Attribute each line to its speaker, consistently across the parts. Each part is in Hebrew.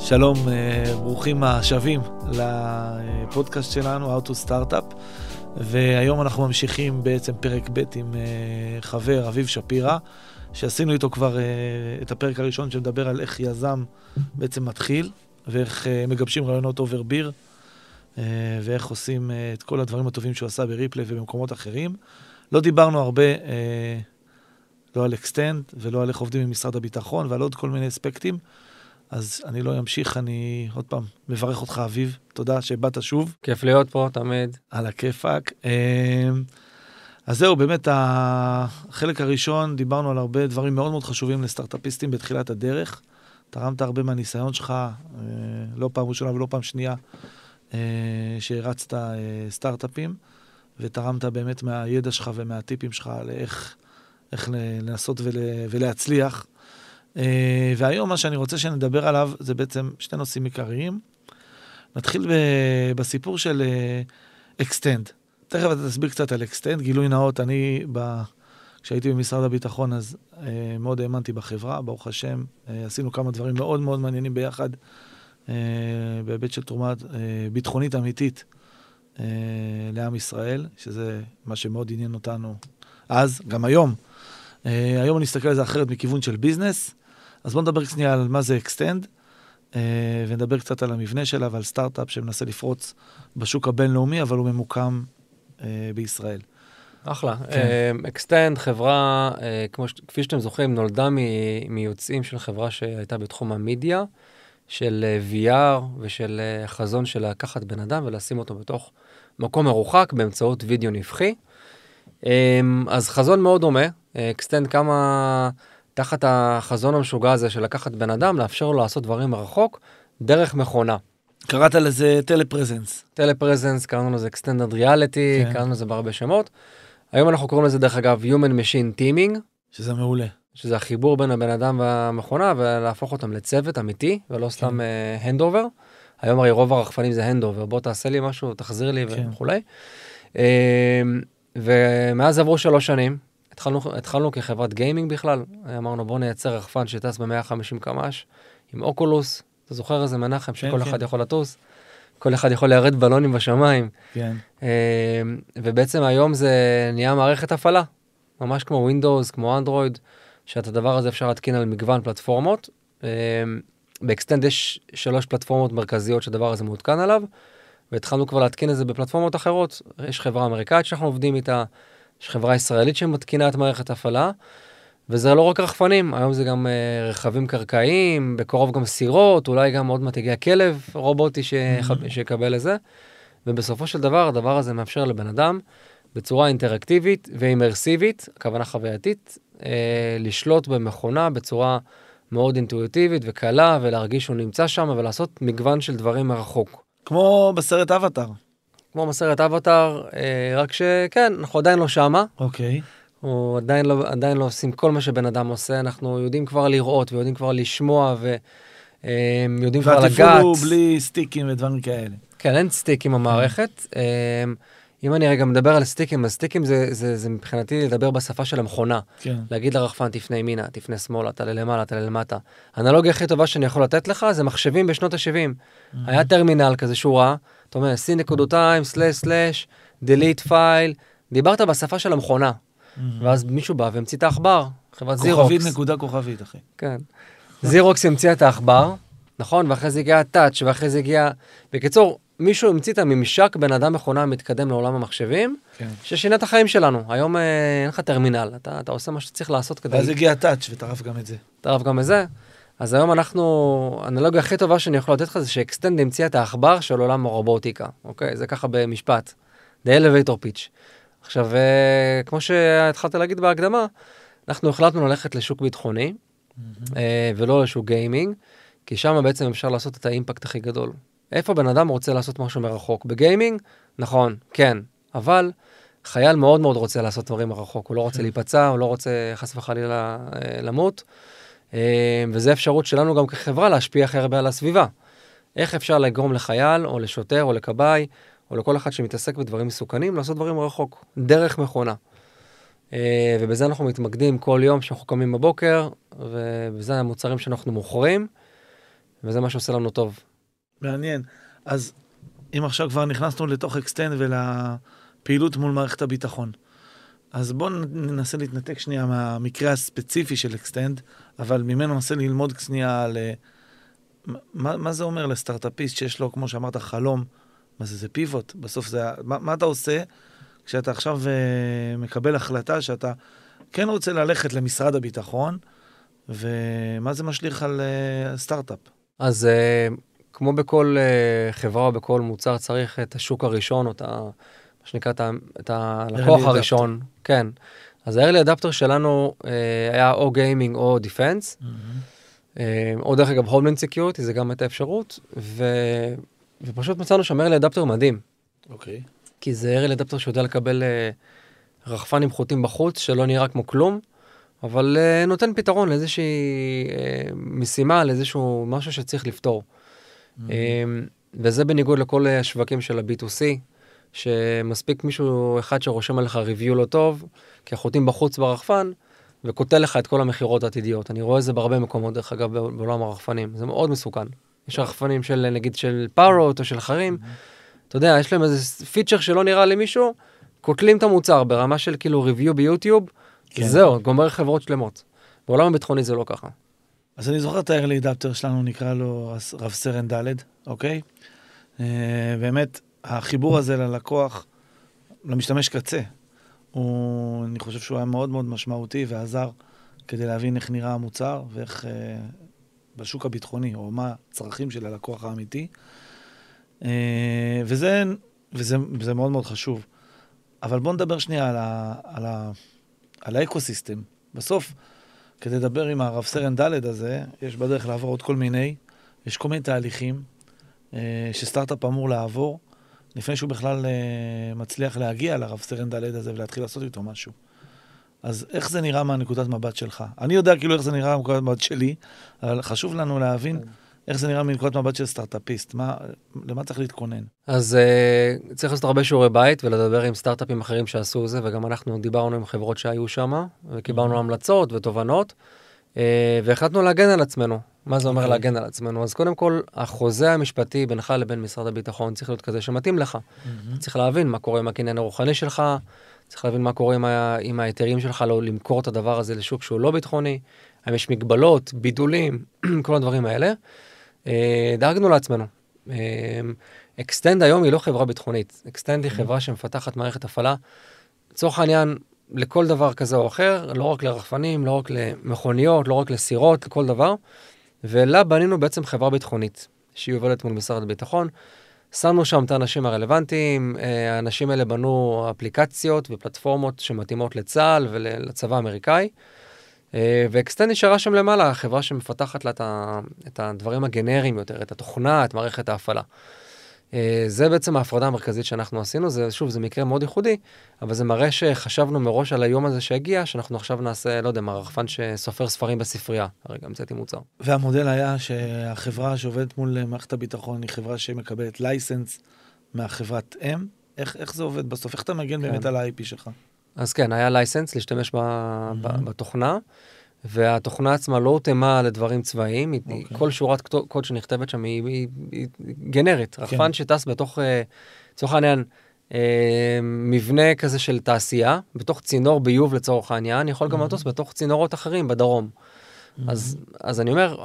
Speaker 1: שלום, ברוכים השבים לפודקאסט שלנו, How to Startup, והיום אנחנו ממשיכים בעצם פרק ב' עם חבר אביב שפירא, שעשינו איתו כבר את הפרק הראשון שמדבר על איך יזם בעצם מתחיל, ואיך מגבשים רעיונות אובר ביר, ואיך עושים את כל הדברים הטובים שהוא עשה בריפלי ובמקומות אחרים. לא דיברנו הרבה, לא על אקסטנד ולא על איך עובדים עם משרד הביטחון ועל עוד כל מיני אספקטים, אז אני לא אמשיך, אני עוד פעם מברך אותך אביב, תודה שבאת שוב.
Speaker 2: כיף להיות פה, תמיד.
Speaker 1: על הכיפק. אז זהו, באמת החלק הראשון, דיברנו על הרבה דברים מאוד מאוד חשובים לסטארט-אפיסטים בתחילת הדרך. תרמת הרבה מהניסיון שלך, לא פעם ראשונה ולא פעם שנייה, שהרצת סטארט-אפים, ותרמת באמת מהידע שלך ומהטיפים שלך על איך לנסות ולהצליח. והיום מה שאני רוצה שנדבר עליו זה בעצם שני נושאים עיקריים. נתחיל בסיפור של אקסטנד. תכף אתה תסביר קצת על אקסטנד. גילוי נאות, כשהייתי במשרד הביטחון אז מאוד האמנתי בחברה, ברוך השם. עשינו כמה דברים מאוד מאוד מעניינים ביחד, בהיבט של תרומה ביטחונית אמיתית לעם ישראל, שזה מה שמאוד עניין אותנו אז, גם היום. היום אני אסתכל על זה אחרת מכיוון של ביזנס. אז בואו נדבר קצת על מה זה אקסטנד, ונדבר קצת על המבנה שלה ועל סטארט-אפ שמנסה לפרוץ בשוק הבינלאומי, אבל הוא ממוקם בישראל.
Speaker 2: אחלה. אקסטנד, חברה, כפי שאתם זוכרים, נולדה מיוצאים של חברה שהייתה בתחום המדיה, של VR ושל חזון של לקחת בן אדם ולשים אותו בתוך מקום מרוחק באמצעות וידאו נפחי. אז חזון מאוד דומה. אקסטנד כמה תחת החזון המשוגע הזה של לקחת בן אדם, לאפשר לו לעשות דברים מרחוק, דרך מכונה.
Speaker 1: קראת לזה טלפרזנס.
Speaker 2: טלפרזנס, קראנו לזה Extended Reality, קראנו לזה בהרבה שמות. היום אנחנו קוראים לזה דרך אגב Human Machine Teaming.
Speaker 1: שזה מעולה.
Speaker 2: שזה החיבור בין הבן אדם והמכונה, ולהפוך אותם לצוות אמיתי, ולא סתם הנדובר. היום הרי רוב הרחפנים זה הנדובר, בוא תעשה לי משהו, תחזיר לי וכולי. ומאז עברו 3 שנים, התחלנו כחברת גיימינג בכלל, אמרנו בוא נייצר רחפן שטס ב-150 קמ"ש, עם אוקולוס, אתה זוכר איזה מנחם שכל אחד יכול לטוס, כל אחד יכול להרד בלונים בשמיים, ובעצם היום זה נהיה מערכת הפעלה, ממש כמו ווינדוס, כמו אנדרואיד, שאת הדבר הזה אפשר להתקין על מגוון פלטפורמות, באקסטנד יש 3 פלטפורמות מרכזיות שהדבר הזה מעודכן עליו, והתחלנו כבר להתקין את זה בפלטפורמות אחרות, יש חברה אמריקאית שאנחנו עובדים איתה, יש חברה ישראלית שמתקינה את מערכת הפעלה, וזה לא רק רחפנים, היום זה גם רכבים קרקעיים, בקרוב גם סירות, אולי גם עוד מעט יגיע כלב רובוטי שיקבל לזה, ובסופו של דבר, הדבר הזה מאפשר לבן אדם, בצורה אינטראקטיבית ואימרסיבית, הכוונה חווייתית, לשלוט במכונה בצורה מאוד אינטואיטיבית וקלה, ולהרגיש שהוא נמצא שם, ולעשות מגוון של דברים מרחוק.
Speaker 1: כמו בסרט אבטאר.
Speaker 2: כמו בסרט אבטאר, רק שכן, אנחנו עדיין לא שמה.
Speaker 1: אוקיי.
Speaker 2: אנחנו עדיין לא עושים כל מה שבן אדם עושה, אנחנו יודעים כבר לראות, ויודעים כבר לשמוע, ויודעים כבר לגעת.
Speaker 1: והתפעול בלי סטיקים ודברים כאלה.
Speaker 2: כן, אין סטיקים במערכת. אם אני רגע מדבר על סטיקים, אז סטיקים זה מבחינתי לדבר בשפה של המכונה.
Speaker 1: כן. להגיד
Speaker 2: לרחפן, תפנה ימינה, תפנה שמאלה, תעלה למעלה, תעלה למטה. האנלוגיה הכי טובה שאני יכול לתת לך, זה מחשבים בשנות ה-70. היה טרמינל כזה שורה, אתה אומר, c.time// delete file, דיברת בשפה של המכונה. ואז מישהו בא והמציא את העכבר, חברת זירוקס.
Speaker 1: כוכבית נקודה כוכבית, אחי.
Speaker 2: כן. זירוקס המציא את העכבר, נכון? ואחרי זה הגיע הטאץ', ואחרי זה הגיע... בקיצור, מישהו המציא את הממשק בין אדם מכונה מתקדם לעולם המחשבים, ששינה את החיים שלנו. היום אין לך טרמינל, אתה עושה מה שצריך לעשות כדי...
Speaker 1: ואז הגיע הטאץ' וטרף גם את זה.
Speaker 2: טרף גם את זה. אז היום אנחנו... האנלוגיה הכי טובה שאני יכול לתת לך זה שאקסטנד המציא את העכבר של עולם הרובוטיקה. אוקיי? זה ככה במשפט. The elevator pitch. עכשיו, כמו שהתחלת להגיד בהקדמה, אנחנו החלטנו ללכת לשוק ביטחוני, ולא לשוק גיימינג, כי שם בעצם אפשר לעשות את האימפקט הכי גדול. איפה בן אדם רוצה לעשות משהו מרחוק? בגיימינג? נכון, כן. אבל חייל מאוד מאוד רוצה לעשות דברים מרחוק. הוא לא רוצה להיפצע, הוא לא רוצה חס וחלילה למות. וזו אפשרות שלנו גם כחברה להשפיע הכי הרבה על הסביבה. איך אפשר לגרום לחייל, או לשוטר, או לקב"י, או לכל אחד שמתעסק בדברים מסוכנים, לעשות דברים מרחוק, דרך מכונה. ובזה אנחנו מתמקדים כל יום שאנחנו קמים בבוקר, ובזה המוצרים שאנחנו מוכרים. וזה מה שעושה לנו טוב.
Speaker 1: מעניין. אז אם עכשיו כבר נכנסנו לתוך אקסטנד ולפעילות מול מערכת הביטחון, אז בואו ננסה להתנתק שנייה מהמקרה הספציפי של אקסטנד, אבל ממנו ננסה ללמוד שנייה על מה זה אומר לסטארט-אפיסט שיש לו, כמו שאמרת, חלום, מה זה? זה פיבוט. בסוף זה, מה אתה עושה כשאתה עכשיו מקבל החלטה שאתה כן רוצה ללכת למשרד הביטחון, ומה זה משליך על סטארט-אפ?
Speaker 2: אז כמו בכל חברה או בכל מוצר צריך את השוק הראשון, או מה שנקרא את הלקוח הראשון. כן. אז ה-Early Adapter שלנו היה או גיימינג או דיפנס, או דרך אגב Homeland Security, זה גם את האפשרות, ופשוט מצאנו שם Early Adapter מדהים.
Speaker 1: אוקיי.
Speaker 2: כי זה Early Adapter שיודע לקבל רחפן עם חוטים בחוץ, שלא נראה כמו כלום, אבל נותן פתרון לאיזושהי משימה, לאיזשהו משהו שצריך לפתור. וזה בניגוד לכל השווקים של ה-B2C, שמספיק מישהו אחד שרושם עליך ריוויו לא טוב, כי החוטים בחוץ ברחפן, וכותל לך את כל המחירות העתידיות. אני רואה את זה בהרבה מקומות, דרך אגב, בעולם הרחפנים. זה מאוד מסוכן. יש רחפנים של, נגיד, של פארוט או של חרים. אתה יודע, יש להם איזה פיצ'ר שלא נראה למישהו, קוטלים את המוצר ברמה של כאילו ריוויו ביוטיוב, זהו, גומר חברות שלמות. בעולם הביטחוני זה לא ככה.
Speaker 1: אז אני זוכר את ה-Early Adapter שלנו, נקרא לו רב סרן ד', אוקיי? באמת, החיבור הזה ללקוח, למשתמש קצה, אני חושב שהוא היה מאוד מאוד משמעותי ועזר כדי להבין איך נראה המוצר ואיך בשוק הביטחוני, או מה הצרכים של הלקוח האמיתי. וזה מאוד מאוד חשוב. אבל בואו נדבר שנייה על האקוסיסטם. בסוף, כדי לדבר עם הרב סרן ד' הזה, יש בדרך לעבור עוד כל מיני תהליכים שסטארט-אפ אמור לעבור, לפני שהוא בכלל מצליח להגיע לרב סרן ד' הזה ולהתחיל לעשות איתו משהו. אז איך זה נראה מהנקודת מבט שלך? אני יודע כאילו איך זה נראה מהנקודת מבט שלי, אבל חשוב לנו להבין איך זה נראה מנקודת מבט של סטארט-אפיסט. למה צריך להתכונן?
Speaker 2: אז צריך לעשות הרבה שיעורי בית ולדבר עם סטארט-אפים אחרים שעשו זה, וגם אנחנו דיברנו עם חברות שהיו שם, וקיבלנו המלצות ותובנות, והחלטנו להגן על עצמנו. מה זה אומר להגן על עצמנו? אז קודם כל, החוזה המשפטי בינך לבין משרד הביטחון צריך להיות כזה שמתאים לך. צריך להבין מה קורה עם הקניין הרוחני שלך, צריך להבין מה קורה עם ההיתרים שלך לא למכור את הדבר הזה לשוק שהוא לא ביטחוני, האם יש מגבלות, בידולים, כל הדברים האלה. דאגנו לעצמנו. אקסטנד היום היא לא חברה ביטחונית. אקסטנד היא חברה שמפתחת מערכת הפעלה. לצורך העניין, לכל דבר כזה או אחר, לא רק לרחפנים, לא רק למכוניות, לא רק לסירות, לכל דבר. ולה בנינו בעצם חברה ביטחונית, שהיא עובדת מול משרד הביטחון. שמנו שם את האנשים הרלוונטיים, האנשים האלה בנו אפליקציות ופלטפורמות שמתאימות לצה"ל ולצבא האמריקאי. ואקסטנד נשארה שם למעלה, החברה שמפתחת לה את הדברים הגנריים יותר, את התוכנה, את מערכת ההפעלה. זה בעצם ההפרדה המרכזית שאנחנו עשינו, שוב, זה מקרה מאוד ייחודי, אבל זה מראה שחשבנו מראש על היום הזה שהגיע, שאנחנו עכשיו נעשה, לא יודע, רחפן שסופר ספרים בספרייה, הרגע המצאתי מוצר.
Speaker 1: והמודל היה שהחברה שעובדת מול מערכת הביטחון היא חברה שמקבלת לייסנס מהחברת M, איך זה עובד בסוף? איך אתה מגן באמת על ה-IP שלך?
Speaker 2: אז כן, היה לייסנס להשתמש בתוכנה, והתוכנה עצמה לא הותאמה לדברים צבאיים, כל שורת קוד שנכתבת שם היא גנרית, רחפן שטס בתוך, לצורך העניין, מבנה כזה של תעשייה, בתוך צינור ביוב לצורך העניין, יכול גם לטוס בתוך צינורות אחרים בדרום. אז אני אומר,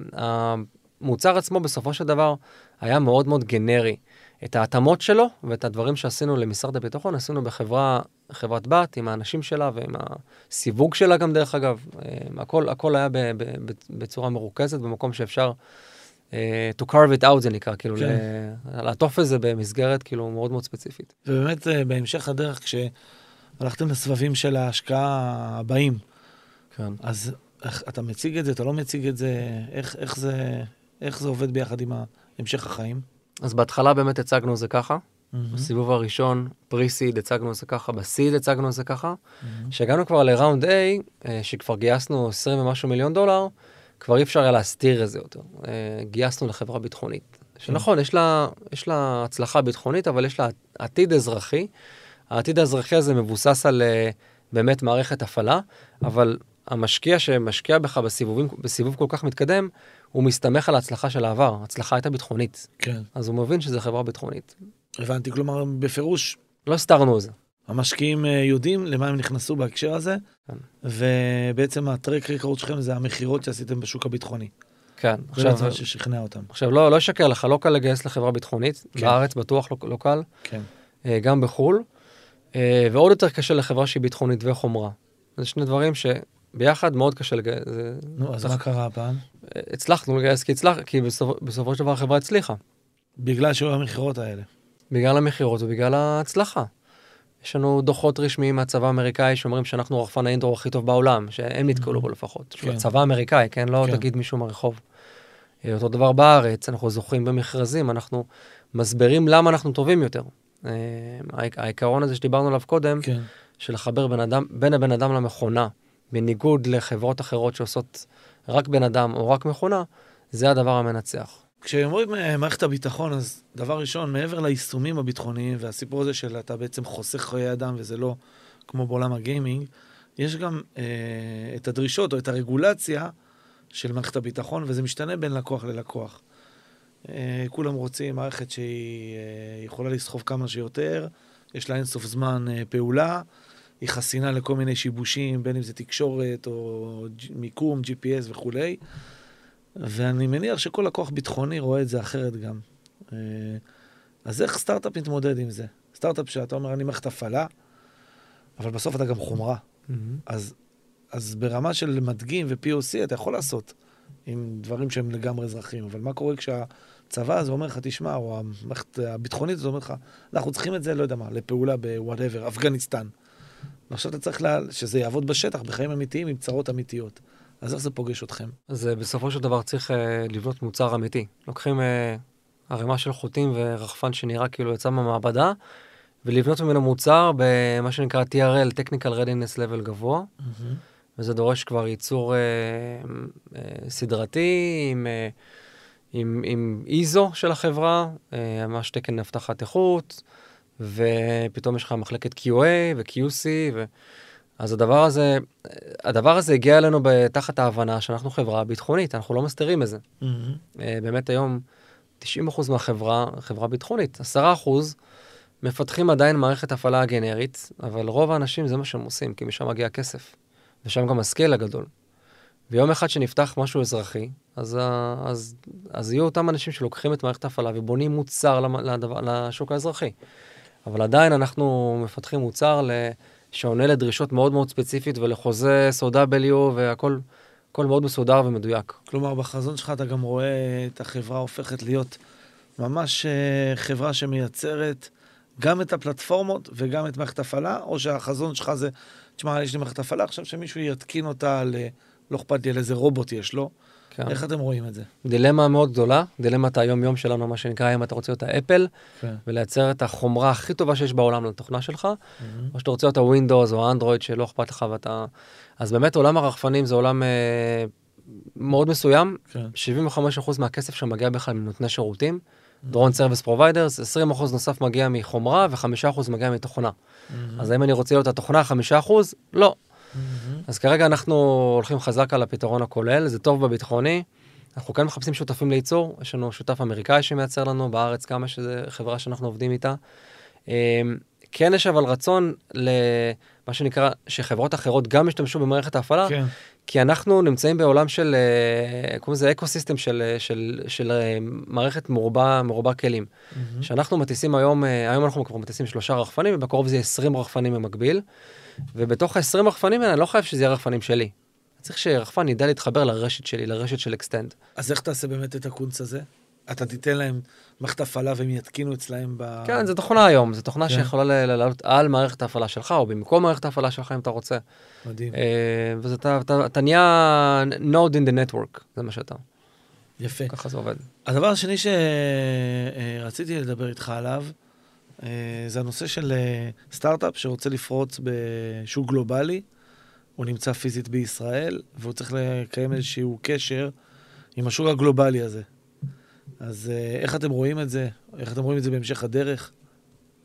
Speaker 2: המוצר עצמו בסופו של דבר היה מאוד מאוד גנרי. את ההתאמות שלו ואת הדברים שעשינו למשרד הביטחון, עשינו בחברת בת, עם האנשים שלה ועם הסיווג שלה גם דרך אגב. הכל היה בצורה מרוכזת, במקום שאפשר to carve it out זה נקרא, כאילו לעטוף את זה במסגרת כאילו מאוד מאוד ספציפית.
Speaker 1: ובאמת בהמשך הדרך, כשהלכתם לסבבים של ההשקעה הבאים, אז אתה מציג את זה, אתה לא מציג את זה, איך זה עובד ביחד עם המשך החיים?
Speaker 2: אז בהתחלה באמת הצגנו זה ככה, בסיבוב הראשון, פרי-סיד, הצגנו זה ככה, בסיד הצגנו זה ככה, שהגענו כבר לראונד A, שכבר גייסנו 20 ומשהו מיליון דולר, כבר אי אפשר היה להסתיר את זה יותר. גייסנו לחברה ביטחונית. שנכון, יש לה הצלחה ביטחונית, אבל יש לה עתיד אזרחי. העתיד האזרחי הזה מבוסס על באמת מערכת הפעלה, אבל המשקיע שמשקיע בך בסיבוב כל כך מתקדם, הוא מסתמך על ההצלחה של העבר. ההצלחה הייתה ביטחונית.
Speaker 1: כן.
Speaker 2: אז הוא מבין שזה חברה ביטחונית.
Speaker 1: הבנתי, כלומר, בפירוש,
Speaker 2: לא הסתרנו את זה.
Speaker 1: המשקיעים יודעים למה הם נכנסו בהקשר הזה,
Speaker 2: כן.
Speaker 1: ובעצם הטרק ריקורד שלכם זה המחירות שעשיתם בשוק הביטחוני.
Speaker 2: כן.
Speaker 1: זה דבר ששכנע אותם.
Speaker 2: עכשיו, לא אשקר לך, לא קל לגייס לחברה ביטחונית.
Speaker 1: כן.
Speaker 2: בארץ בטוח לא קל.
Speaker 1: כן.
Speaker 2: גם בחול. ועוד יותר קשה לחברה שהיא ביטחונית וחומרה. זה שני דברים שביחד מאוד קשה לגייס.
Speaker 1: נו, אז מה קרה הפעם?
Speaker 2: הצלחנו לגייס, כי בסופו של דבר החברה הצליחה.
Speaker 1: בגלל שהיו המחירות האלה.
Speaker 2: בגלל המחירות ובגלל ההצלחה. יש לנו דוחות רשמיים מהצבא האמריקאי שאומרים שאנחנו רחפן האינדור הכי טוב בעולם, שהם נתקלו בו לפחות.
Speaker 1: כן.
Speaker 2: הצבא האמריקאי, כן? לא
Speaker 1: כן.
Speaker 2: תגיד מישהו מהרחוב. אותו דבר בארץ, אנחנו זוכים במכרזים, אנחנו מסברים למה אנחנו טובים יותר. העיקרון הזה שדיברנו עליו קודם,
Speaker 1: כן.
Speaker 2: של לחבר בין הבן אדם למכונה, בניגוד לחברות אחרות שעושות רק בן אדם או רק מכונה, זה הדבר המנצח.
Speaker 1: כשאומרים מערכת הביטחון, אז דבר ראשון, מעבר ליישומים הביטחוניים, והסיפור הזה של אתה בעצם חוסך חיי אדם, וזה לא כמו בעולם הגיימינג, יש גם את הדרישות או את הרגולציה של מערכת הביטחון, וזה משתנה בין לקוח ללקוח. כולם רוצים מערכת שהיא יכולה לסחוב כמה שיותר, יש לה אינסוף זמן פעולה, היא חסינה לכל מיני שיבושים, בין אם זה תקשורת או מיקום, GPS וכו'. ואני מניח שכל לקוח ביטחוני רואה את זה אחרת גם. אז איך סטארט-אפ מתמודד עם זה? סטארט-אפ שאתה אומר, אני מערכת הפעלה, אבל בסוף אתה גם חומרה. אז ברמה של מדגים ו-POC אתה יכול לעשות עם דברים שהם לגמרי אזרחים, אבל מה קורה כשהצבא הזה אומר לך, תשמע, או המערכת הביטחונית הזה אומר לך, אנחנו צריכים את זה, לא יודע מה, לפעולה ב-whatever, אפגניסטן. ועכשיו אתה צריך שזה יעבוד בשטח, בחיים אמיתיים, עם צרות אמיתיות. אז איך זה פוגש אתכם?
Speaker 2: אז בסופו של דבר צריך לבנות מוצר אמיתי. לוקחים ערימה של חוטים ורחפן שנראה כאילו יצא מהמעבדה, ולבנות ממנו מוצר במה שנקרא TRL, Technical Readiness Level גבוה, וזה דורש כבר ייצור סדרתי עם ISO של החברה, ממש תקן הבטחת איכות, ופתאום יש לך מחלקת QA ו-QC, אז הדבר הזה הגיע אלינו תחת ההבנה שאנחנו חברה ביטחונית, אנחנו לא מסתירים את זה. באמת היום 90% מהחברה, חברה ביטחונית, 10% מפתחים עדיין מערכת הפעלה גנרית, אבל רוב האנשים זה מה שהם עושים, כי משם מגיע כסף, ושם גם הסקייל הגדול. ויום אחד שנפתח משהו אזרחי, אז יהיו אותם אנשים שלוקחים את מערכת ההפעלה ובונים מוצר לשוק האזרחי. אבל עדיין אנחנו מפתחים מוצר שעונה לדרישות מאוד מאוד ספציפית ולחוזה סודה בליו והכל מאוד מסודר ומדויק.
Speaker 1: כלומר, בחזון שלך אתה גם רואה את החברה הופכת להיות ממש חברה שמייצרת גם את הפלטפורמות וגם את מערכת הפעלה, או שהחזון שלך זה, תשמע, יש לי מערכת הפעלה, עכשיו שמישהו יתקין אותה לא אכפת לי על איזה רובוט יש לו. כן. איך אתם רואים את זה?
Speaker 2: דילמה מאוד גדולה, דילמת היום-יום שלנו, מה שנקרא, אם אתה רוצה אותה אפל,
Speaker 1: כן.
Speaker 2: ולייצר את החומרה הכי טובה שיש בעולם לתוכנה שלך, או שאתה רוצה אותה ווינדוס או אנדרואיד שלא אכפת לך ואתה... אז באמת עולם הרחפנים זה עולם מאוד מסוים,
Speaker 1: כן.
Speaker 2: 75% מהכסף שמגיע בכלל מנותני שירותים, דרון סרוויס פרוביידרס, 20% נוסף מגיע מחומרה ו5% מגיע מתוכנה. אז האם אני רוצה להיות התוכנה 5%? לא. אז כרגע אנחנו הולכים חזק על הפתרון הכולל, זה טוב בביטחוני, אנחנו כן מחפשים שותפים לייצור, יש לנו שותף אמריקאי שמייצר לנו בארץ כמה שזה חברה שאנחנו עובדים איתה. כן יש אבל רצון למה שנקרא, שחברות אחרות גם משתמשו במערכת ההפעלה,
Speaker 1: כן.
Speaker 2: כי אנחנו נמצאים בעולם של, קוראים לזה אקוסיסטם של מערכת מרובה כלים. שאנחנו מטיסים היום אנחנו כבר מטיסים 3 רחפנים, ובקרוב זה 20 רחפנים במקביל, ובתוך ה-20 רחפנים האלה, אני לא חייב שזה יהיה רחפנים שלי. צריך שרחפן ידע להתחבר לרשת שלי, לרשת של אקסטנד.
Speaker 1: אז איך תעשה באמת את הקונץ הזה? אתה תיתן להם מערכת הפעלה והם יתקינו אצלהם
Speaker 2: כן, זו תוכנה היום. זו תוכנה שיכולה לעלות על מערכת ההפעלה שלך, או במקום מערכת ההפעלה שלך, אם אתה רוצה.
Speaker 1: מדהים.
Speaker 2: אתה נהיה node in the network, זה מה שאתה.
Speaker 1: יפה.
Speaker 2: ככה זה עובד.
Speaker 1: הדבר השני שרציתי לדבר איתך עליו, זה הנושא של סטארט-אפ שרוצה לפרוץ בשוק גלובלי, הוא נמצא פיזית בישראל, והוא צריך לקיים איזשהו קשר עם השוק הגלובלי הזה. אז איך אתם רואים את זה? איך אתם רואים את זה בהמשך הדרך?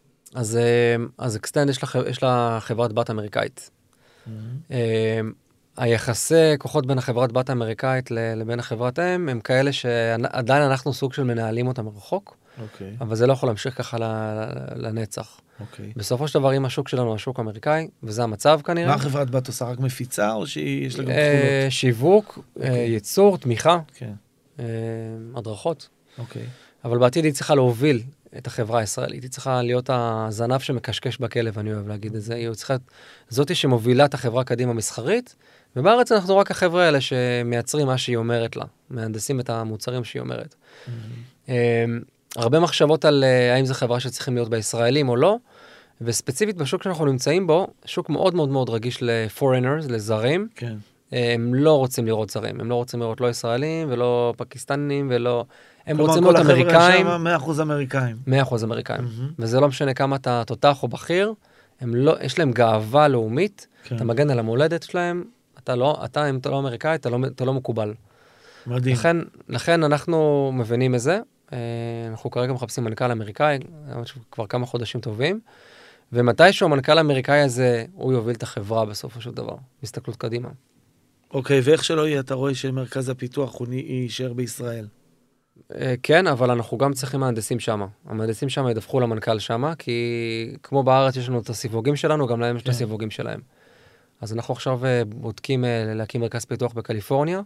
Speaker 2: אז אקסטנד יש לה חברת בת אמריקאית. היחסי כוחות בין החברת בת האמריקאית לבין החברת אם, הם כאלה שעדיין אנחנו סוג של מנהלים אותם מרחוק,
Speaker 1: אוקיי.
Speaker 2: אבל זה לא יכול להמשיך ככה לנצח.
Speaker 1: אוקיי.
Speaker 2: בסופו של דבר, אם השוק שלנו הוא השוק האמריקאי, וזה המצב כנראה.
Speaker 1: מה החברת בת עושה? רק מפיצה או שיש לה גם תכולות?
Speaker 2: שיווק, ייצור, תמיכה,
Speaker 1: כן.
Speaker 2: הדרכות.
Speaker 1: אוקיי.
Speaker 2: אבל בעתיד היא צריכה להוביל את החברה הישראלית. היא צריכה להיות הזנב שמקשקש בכלב, אני אוהב להגיד את זה. היא צריכה, זאתי שמובילה את החברה קדימה מסחרית, ובארץ אנחנו רק החברה האלה שמייצרים מה שהיא אומרת לה, מהנדסים את המוצרים שהיא אומרת. הרבה מחשבות על האם זו חברה שצריכים להיות בישראלים או לא, וספציפית בשוק שאנחנו נמצאים בו, שוק מאוד מאוד מאוד רגיש ל-foreigners, לזרים.
Speaker 1: כן.
Speaker 2: הם לא רוצים לראות זרים, הם לא רוצים לראות לא ישראלים ולא פקיסטנים ולא... הם
Speaker 1: כלומר,
Speaker 2: רוצים להיות אמריקאים.
Speaker 1: כלומר, כל החבר'ה שם 100% אמריקאים.
Speaker 2: 100% אמריקאים. וזה לא משנה כמה אתה תותח או בכיר, יש להם גאווה לאומית, אתה מגן על המולדת שלהם, אם אתה לא אמריקאי, אתה לא מקובל.
Speaker 1: מדהים.
Speaker 2: לכן אנחנו מבינים את זה, אנחנו כרגע מחפשים מנכ"ל אמריקאי, כבר כמה חודשים טובים, ומתישהו המנכ"ל האמריקאי הזה, הוא יוביל את החברה בסופו של דבר, מסתכלות קדימה.
Speaker 1: אוקיי, ואיך שלא יהיה, אתה רואה שמרכז הפיתוח הוא יישאר בישראל?
Speaker 2: כן, אבל אנחנו גם צריכים מהנדסים שם. המהנדסים שם ידווחו למנכ"ל שם, כי כמו בארץ יש לנו את הסיווגים שלנו, גם להם יש את הסיווגים שלהם. אז אנחנו עכשיו בודקים להקים מרכז פיתוח בקליפורניה.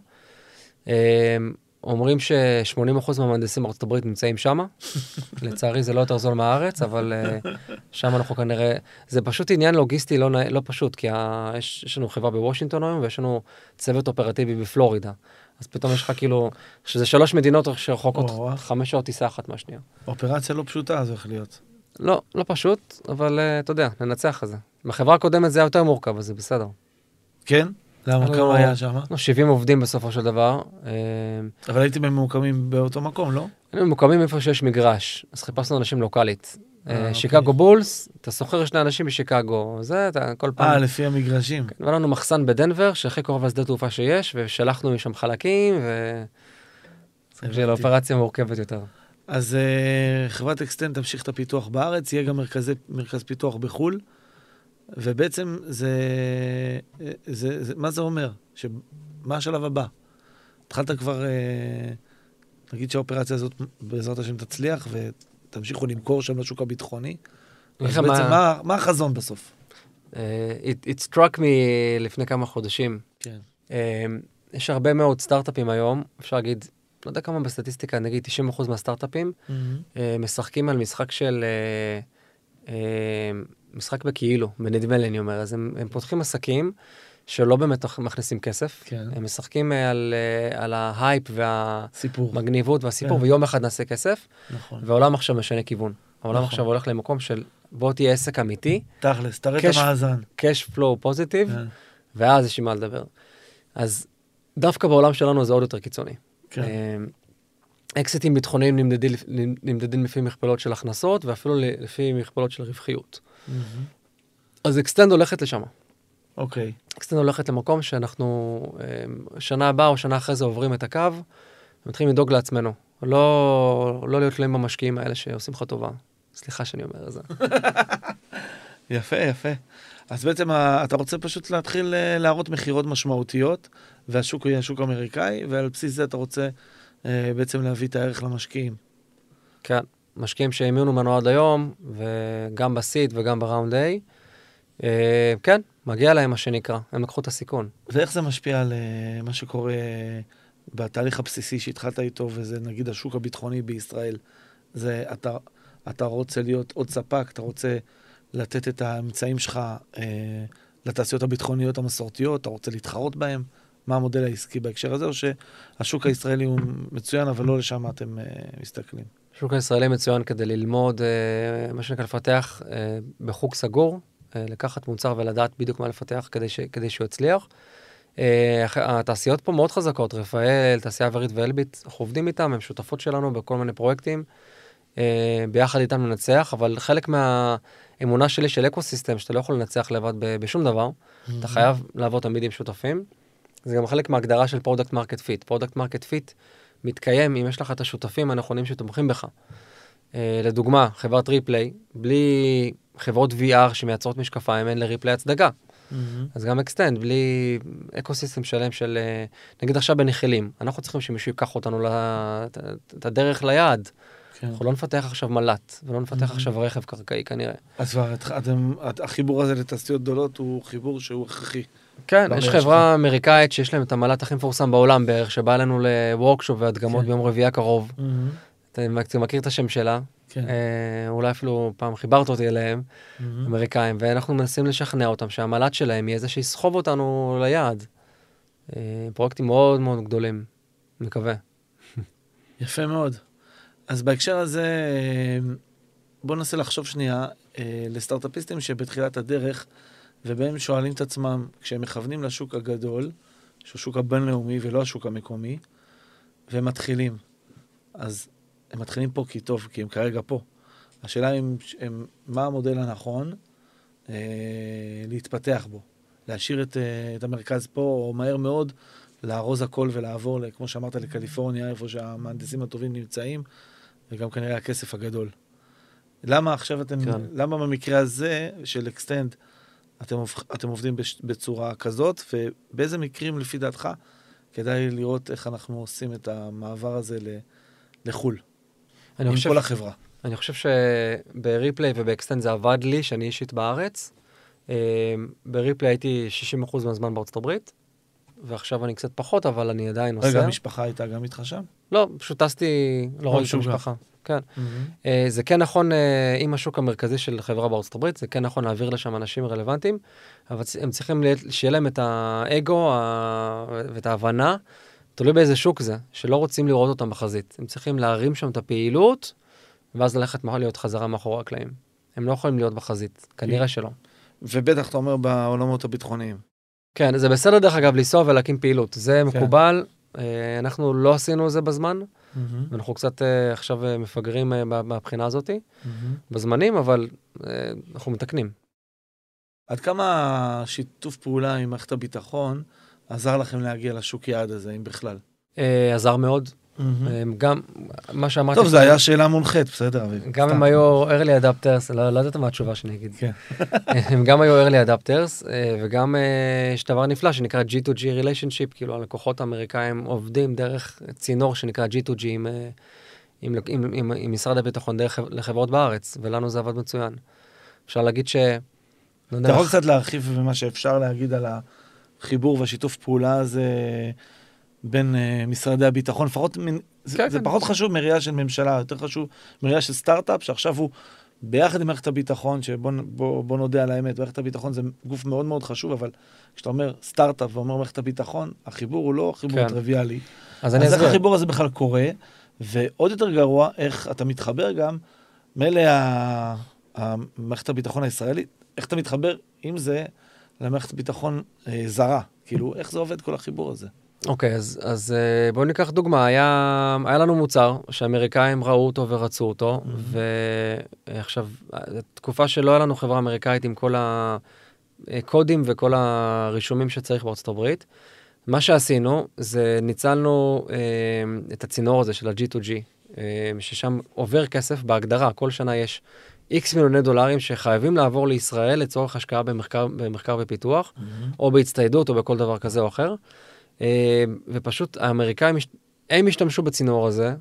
Speaker 2: אומרים ש80% מהמהנדסים בארצות הברית נמצאים שם. לצערי זה לא יותר זול מהארץ, אבל שם אנחנו כנראה... זה פשוט עניין לוגיסטי לא פשוט, כי יש לנו חברה בוושינגטון היום, ויש לנו צוות אופרטיבי בפלורידה. אז פתאום יש לך כאילו, שזה 3 מדינות שרחוקות 5 שעות טיסה אחת מהשנייה.
Speaker 1: אופרציה לא פשוטה, זה הולך להיות.
Speaker 2: לא פשוט, אבל אתה יודע, ננצח את זה. בחברה הקודמת זה היה יותר מורכב, אז זה בסדר.
Speaker 1: כן? למה? כמה היה שם?
Speaker 2: 70 עובדים בסופו של דבר.
Speaker 1: אבל הייתם ממוקמים באותו מקום, לא?
Speaker 2: היינו ממוקמים איפה שיש מגרש, אז חיפשנו אנשים לוקלית. שיקגו בולס, אתה סוחר 2 אנשים בשיקגו, זה אתה כל פעם...
Speaker 1: לפי המגרשים.
Speaker 2: היה לנו מחסן בדנבר, שהכי קרוב לשדה תעופה שיש, ושלחנו משם חלקים, זה לאופרציה מורכבת יותר.
Speaker 1: אז חברת אקסטנד תמשיך את הפיתוח בארץ, יהיה גם מרכז פיתוח בחול, ובעצם מה זה אומר? מה השלב הבא? התחלת כבר, נגיד שהאופרציה הזאת בעזרת השם תצליח, ותמשיכו למכור שם לשוק הביטחוני, אז בעצם מה החזון בסוף?
Speaker 2: It struck me לפני כמה חודשים.
Speaker 1: כן.
Speaker 2: יש הרבה מאוד סטארט-אפים היום, אפשר להגיד, לא יודע כמה בסטטיסטיקה, נגיד 90% מהסטארט-אפים, משחקים על משחק של... משחק בכאילו, בנדמה לי אני אומר, אז הם פותחים עסקים שלא באמת מכניסים כסף,
Speaker 1: כן.
Speaker 2: הם משחקים על ההייפ והמגניבות והסיפור,
Speaker 1: כן.
Speaker 2: ויום אחד נעשה כסף,
Speaker 1: נכון.
Speaker 2: והעולם עכשיו משנה כיוון. העולם
Speaker 1: נכון.
Speaker 2: עכשיו הולך למקום של בוא תהיה עסק אמיתי,
Speaker 1: תכלס, תראה את המאזן.
Speaker 2: cash flow positive,
Speaker 1: כן.
Speaker 2: ואז יש עם מה לדבר. אז דווקא בעולם שלנו זה עוד יותר קיצוני.
Speaker 1: כן.
Speaker 2: אקזיטים ביטחוניים נמדדים לפי מכפלות של הכנסות, ואפילו לפי מכפלות של רווחיות. אז אקסטנד הולכת לשם.
Speaker 1: אוקיי.
Speaker 2: אקסטנד הולכת למקום שאנחנו שנה הבאה או שנה אחרי זה עוברים את הקו, ומתחילים לדאוג לעצמנו. לא להיות תלויים במשקיעים האלה שעושים לך טובה. סליחה שאני אומר את זה.
Speaker 1: יפה, יפה. אז בעצם אתה רוצה פשוט להתחיל להראות מחירות משמעותיות, והשוק יהיה השוק האמריקאי, ועל בסיס זה אתה רוצה בעצם להביא את הערך למשקיעים.
Speaker 2: כן, משקיעים שהאמינו לנו עד היום, וגם בסיד וגם בראונד A, כן, מגיע להם מה שנקרא, הם לקחו את הסיכון.
Speaker 1: ואיך זה משפיע על מה שקורה בתהליך הבסיסי שהתחלת איתו, וזה נגיד השוק הביטחוני בישראל? זה אתה רוצה להיות עוד ספק, אתה רוצה לתת את האמצעים שלך לתעשיות הביטחוניות המסורתיות, אתה רוצה להתחרות בהם? מה המודל העסקי בהקשר הזה, או שהשוק הישראלי הוא מצוין, אבל לא לשם אתם מסתכלים?
Speaker 2: השוק הישראלי מצוין כדי ללמוד, מה שנקרא לפתח בחוג סגור, לקחת מוצר ולדעת בדיוק מה לפתח כדי שהוא יצליח. התעשיות פה מאוד חזקות, רפאל, תעשייה אווירית ואלביט, אנחנו עובדים איתם, הם שותפות שלנו בכל מיני פרויקטים, ביחד איתם לנצח, אבל חלק מהאמונה שלי של אקוסיסטם, שאתה לא יכול לנצח לבד בשום דבר, אתה חייב לעבוד תמיד עם שותפים. זה גם חלק מההגדרה של פרודקט מרקט פיט. פרודקט מרקט פיט מתקיים אם יש לך את השותפים הנכונים שתומכים בך. לדוגמה, חברת ריפליי, בלי חברות VR שמייצרות משקפיים, אין לריפליי הצדקה. אז גם אקסטנד, בלי אקוסיסטם שלם של, נגיד עכשיו בנחילים, אנחנו צריכים שמישהו ייקח אותנו את הדרך ליעד. אנחנו לא נפתח עכשיו מל"ט, ולא נפתח עכשיו רכב קרקעי כנראה.
Speaker 1: אז החיבור הזה לתעשיות גדולות הוא חיבור שהוא הכרחי.
Speaker 2: כן, יש חברה אמריקאית שיש להם את המל"ט הכי מפורסם בעולם בערך, שבא לנו לוורקשופ והדגמות ביום רביעי הקרוב. אתה מכיר את השם שלה? אולי אפילו פעם חיברת אותי אליהם, אמריקאים, ואנחנו מנסים לשכנע אותם שהמל"ט שלהם יהיה זה שיסחוב אותנו ליעד. פרויקטים מאוד מאוד גדולים, מקווה.
Speaker 1: יפה מאוד. אז בהקשר הזה, בואו ננסה לחשוב שנייה לסטארט-אפיסטים שבתחילת הדרך, ובהם שואלים את עצמם, כשהם מכוונים לשוק הגדול, שהוא שוק הבינלאומי ולא השוק המקומי, והם מתחילים. אז הם מתחילים פה כי טוב, כי הם כרגע פה. השאלה היא מה המודל הנכון להתפתח בו. להשאיר את המרכז פה, או מהר מאוד, לארוז הכל ולעבור, כמו שאמרת, לקליפורניה, איפה שהמהנדסים הטובים נמצאים, וגם כנראה הכסף הגדול. למה עכשיו למה במקרה הזה של אקסטנד, אתם עובדים בצורה כזאת, ובאיזה מקרים לפי דעתך כדאי לראות איך אנחנו עושים את המעבר הזה לחול, עם כל החברה.
Speaker 2: אני חושב שבריפלי ובאקסטנד זה עבד לי, שאני אישית בארץ. בריפלי הייתי 60% מהזמן בארצות הברית, ועכשיו אני קצת פחות, אבל אני עדיין נוסע.
Speaker 1: רגע, המשפחה הייתה גם איתך שם?
Speaker 2: לא, פשוט טסתי, לא ראיתי את המשפחה. כן. זה כן נכון, עם השוק המרכזי של חברה בארצות הברית, זה כן נכון להעביר לשם אנשים רלוונטיים, אבל הם צריכים שיהיה להם את האגו ואת ההבנה, תלוי באיזה שוק זה, שלא רוצים לראות אותם בחזית. הם צריכים להרים שם את הפעילות, ואז ללכת להיות חזרה מאחורי הקלעים. הם לא יכולים להיות בחזית, כנראה שלא.
Speaker 1: ובטח אתה אומר בעולמות הביטחוניים.
Speaker 2: כן, זה בסדר דרך אגב לנסוע ולהקים פעילות. זה מקובל, אנחנו לא עשינו זה בזמן, ואנחנו קצת עכשיו מפגרים מהבחינה הזאת, בזמנים, אבל אנחנו מתקנים.
Speaker 1: עד כמה שיתוף פעולה עם מערכת הביטחון עזר לכם להגיע לשוק יעד הזה, אם בכלל?
Speaker 2: עזר מאוד. גם מה שאמרתי...
Speaker 1: טוב, זה היה שאלה מונחית, בסדר.
Speaker 2: גם הם היו early adapters, לא יודעת מה התשובה שאני אגיד. הם גם היו early adapters, וגם יש דבר נפלא שנקרא G2G relationship, כאילו הלקוחות האמריקאים עובדים דרך צינור שנקרא G2G עם משרד הביטחון דרך לחברות בארץ, ולנו זה עבד מצוין. אפשר להגיד ש...
Speaker 1: אתה יכול קצת להרחיב במה שאפשר להגיד על החיבור והשיתוף פעולה הזה בין משרדי הביטחון, לפחות זה פחות חשוב מראייה של ממשלה, יותר חשוב מראייה של סטארט-אפ, שעכשיו הוא ביחד עם מערכת הביטחון, שבוא נודה על האמת, מערכת הביטחון זה גוף מאוד מאוד חשוב, אבל כשאתה אומר סטארט-אפ ואומר מערכת הביטחון, החיבור הוא לא חיבור טריוויאלי. אז איך החיבור הזה בכלל קורה, ועוד יותר גרוע, איך אתה מתחבר גם, מלא מערכת הביטחון הישראלית, איך אתה מתחבר עם זה למערכת ביטחון זרה, כאילו איך זה עובד כל החיבור הזה?
Speaker 2: אוקיי, אז בואו ניקח דוגמה, היה לנו מוצר שאמריקאים ראו אותו ורצו אותו, ועכשיו, תקופה שלא היה לנו חברה אמריקאית עם כל הקודים וכל הרישומים שצריך בארצות הברית, מה שעשינו זה ניצלנו את הצינור הזה של ה-G2G, ששם עובר כסף בהגדרה, כל שנה יש X מיליוני דולרים שחייבים לעבור לישראל לצורך השקעה במחקר ופיתוח, או בהצטיידות או בכל דבר כזה או אחר, ופשוט האמריקאים, הם השתמשו בצינור הזה,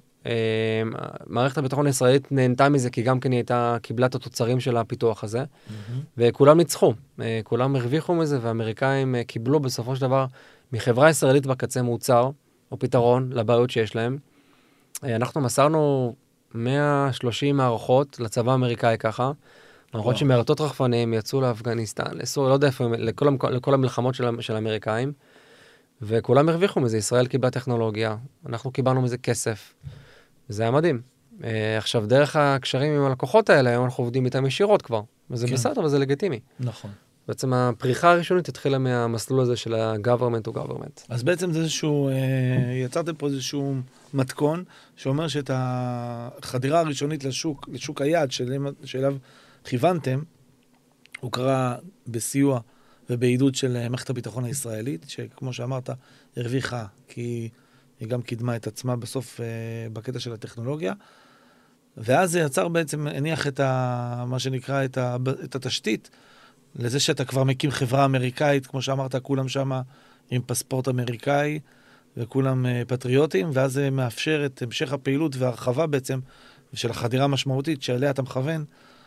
Speaker 2: מערכת הביטחון הישראלית נהנתה מזה, כי גם כן היא קיבלה את התוצרים של הפיתוח הזה, וכולם ניצחו, כולם הרוויחו מזה, והאמריקאים קיבלו בסופו של דבר מחברה ישראלית בקצה מוצר, או פתרון לבעיות שיש להם. אנחנו מסרנו 130 מערכות לצבא האמריקאי ככה, מערכות שמרתות רחפנים, יצאו לאפגניסטן, לסוריה, לא יודע איפה, לכל המלחמות של האמריקאים, וכולם הרוויחו מזה, ישראל קיבלה טכנולוגיה, אנחנו קיבלנו מזה כסף, וזה היה מדהים. עכשיו, דרך הקשרים עם הלקוחות האלה, היום אנחנו עובדים איתם ישירות כבר, וזה בסדר, וזה לגיטימי.
Speaker 1: נכון.
Speaker 2: בעצם הפריחה הראשונית התחילה מהמסלול הזה של ה-government to government.
Speaker 1: אז בעצם זה איזשהו, יצרתם פה איזשהו מתכון, שאומר שאת החדירה הראשונית לשוק היעד שאליו כיוונתם, הוא קרה בסיוע ובעידוד של מערכת הביטחון הישראלית, שכמו שאמרת, הרוויחה, כי היא גם קידמה את עצמה בסוף בקטע של הטכנולוגיה, ואז זה יצר בעצם, הניח מה שנקרא את התשתית, לזה שאתה כבר מקים חברה אמריקאית, כמו שאמרת, כולם שם עם פספורט אמריקאי, וכולם פטריוטים, ואז זה מאפשר את המשך הפעילות והרחבה בעצם, של החדירה המשמעותית שעליה אתה מכוון,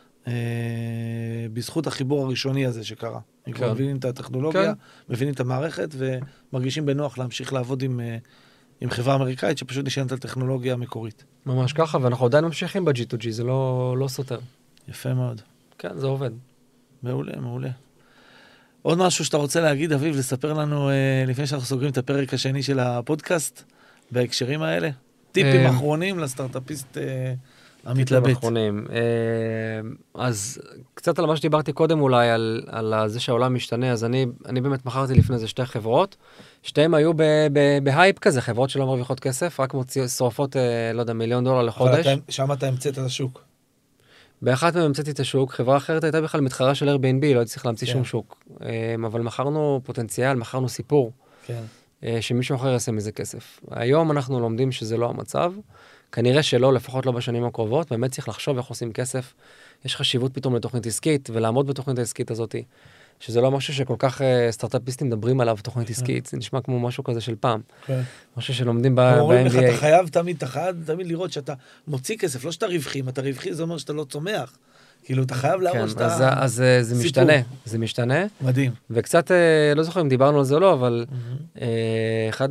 Speaker 1: בזכות החיבור הראשוני הזה שקרה. הם כבר מבינים את הטכנולוגיה, מבינים את המערכת, ומרגישים בנוח להמשיך לעבוד עם חברה אמריקאית, שפשוט נשענת על טכנולוגיה מקורית.
Speaker 2: ממש ככה, ואנחנו עדיין ממשיכים ב-G2G, זה לא סותר.
Speaker 1: יפה מאוד.
Speaker 2: כן, זה עובד.
Speaker 1: מעולה, מעולה. עוד משהו שאתה רוצה להגיד, אביב, לספר לנו, לפני שאנחנו סוגרים את הפרק השני של הפודקאסט, בהקשרים האלה? טיפים אחרונים לסטארט-אפיסט המתלבט.
Speaker 2: טיפים אחרונים. אז קצת על מה שדיברתי קודם אולי, על זה שהעולם משתנה, אז אני באמת מכרתי לפני זה 2 חברות, שתיהם היו בהייפ כזה, חברות שלא מרוויחות כסף, רק שורפות, לא יודע, $1,000,000 לחודש.
Speaker 1: שם אתה המצאת את השוק.
Speaker 2: באחת מהם המצאתי את השוק, חברה אחרת הייתה בכלל מתחרה של Airbnb, לא הייתי צריך להמציא שום שוק. אבל מכרנו פוטנציאל, מכרנו סיפור, שמישהו אחר יעשה מזה כסף. היום אנחנו לומדים שזה לא המצב, כנראה שלא, לפחות לא בשנים הקרובות, באמת צריך לחשוב איך עושים כסף. יש חשיבות פתאום לתוכנית עסקית, ולעמוד בתוכנית העסקית הזאת, שזה לא משהו שכל כך סטארט-אפיסטים מדברים עליו, תוכנית עסקית, זה נשמע כמו משהו כזה של פעם. משהו שלומדים ב-MBA.
Speaker 1: אתה חייב תמיד לראות שאתה מוציא כסף, לא שאתה רווחי, אם אתה רווחי זה אומר שאתה לא צומח. כאילו, אתה חייב להראות שאתה...
Speaker 2: אז זה משתנה.
Speaker 1: מדהים.
Speaker 2: וקצת, לא זוכר אם דיברנו על זה או לא, אבל אחד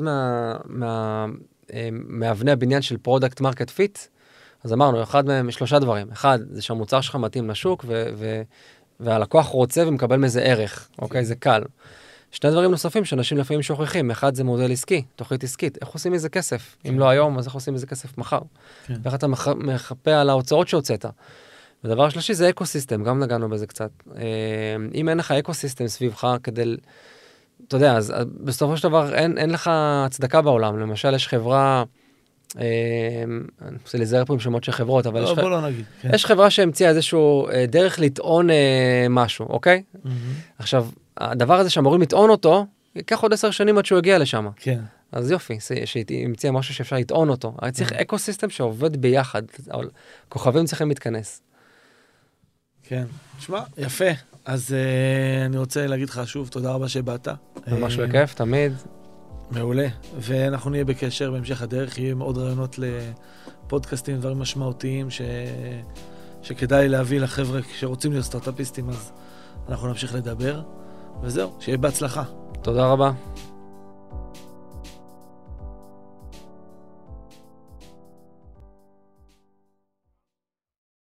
Speaker 2: מאבני הבניין של פרודקט מרקט פיט, אז אמרנו, אחד מהם 3 דברים. אחד, זה שהמוצר שלך מתאים לשוק, והלקוח רוצה ומקבל מזה ערך, אוקיי? זה קל. 2 דברים נוספים שאנשים לפעמים שוכחים. אחד, זה מודל עסקי, תוכנית עסקית. איך עושים מזה כסף? אם לא היום, אז איך עושים מזה כסף מחר? ואיך אתה מחפה על ההוצאות שהוצאת? ודבר השלישי זה אקוסיסטם, גם נגענו בזה קצת. אם אין לך אקוסיסטם סביבך כדי, אתה יודע, אז בסופו של דבר אין לך הצדקה בעולם. למשל, יש חברה, אני רוצה להיזהר פה עם שמות של חברות, אבל יש חברה שהמציאה איזשהו דרך לטעון משהו, אוקיי? עכשיו, הדבר הזה שאמורים לטעון אותו, ייקח עוד 10 שנים עד שהוא יגיע לשם.
Speaker 1: כן.
Speaker 2: אז יופי, שהיא המציאה משהו שאפשר לטעון אותו. אני צריך אקוסיסטם שעובד ביחד, כוכבים צריכים להתכנס.
Speaker 1: כן, תשמע, יפה. אז אני רוצה להגיד לך שוב, תודה רבה שבאת.
Speaker 2: ממש בכיף, תמיד.
Speaker 1: מעולה. ואנחנו נהיה בקשר בהמשך הדרך, יהיה עוד רעיונות לפודקאסטים, דברים משמעותיים שכדאי להביא לחבר'ה שרוצים להיות סטארט-אפיסטים, אז אנחנו נמשיך לדבר. וזהו, שיהיה בהצלחה.
Speaker 2: תודה רבה.